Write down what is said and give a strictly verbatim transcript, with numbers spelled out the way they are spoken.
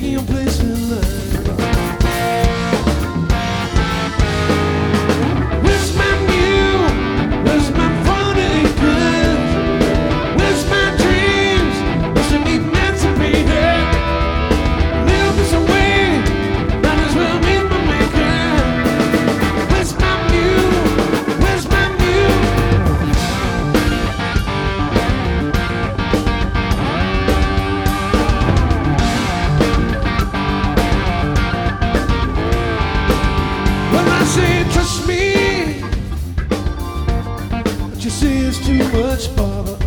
taking your place in line. Where's my new? Where's my fun and good? Where's my dreams? Where's the meet emancipated? Live this away, might as well meet my maker. Where's my new? Where's my new? Well, I say trust me, but you say it's too much bother.